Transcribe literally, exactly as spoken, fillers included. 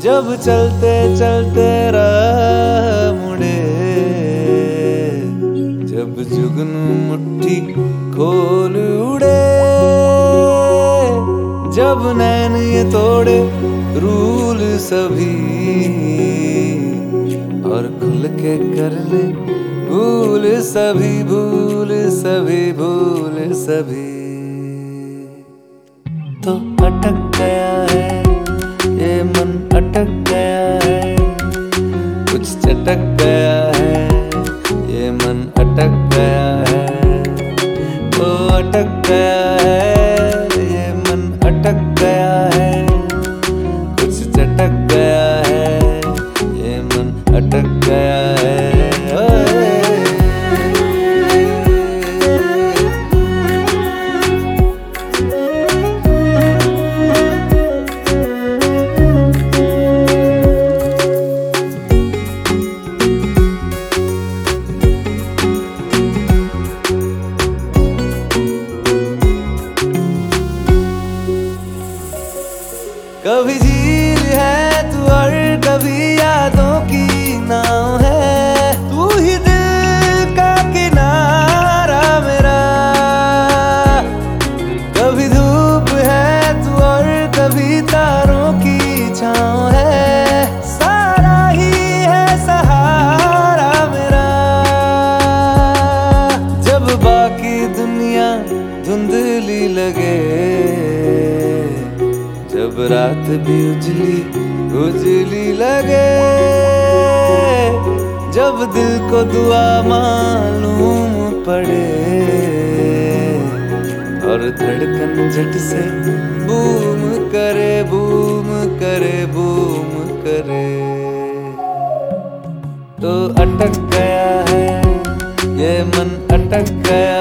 जब चलते चलते राह मुड़े, जब जुगनू मुट्ठी खोल उड़े, जब नैन ये तोड़े रूल सभी और खुल के कर ले भूल सभी, भूल सभी, भूल सभी। तो अटक गया है ये मन, अटक गया है, कुछ चटक गया है ये मन, अटक गया है। तो अटक गया है ये मन, अटक गया है, कुछ चटक गया है ये मन, अटक गया है। कभी झील है तू और कभी यादों की नाव है, तू ही दिल का किनारा मेरा। कभी धूप है तू और कभी तारों की छाँव है, सारा ही है सहारा मेरा। जब बाकी दुनिया धुंधली लगे, जब रात भी उजली उजली लगे, जब दिल को दुआ मालूम पड़े और धड़कन झट से बूम करे, बूम करे, बूम करे। तो अटक गया है ये मन, अटक गया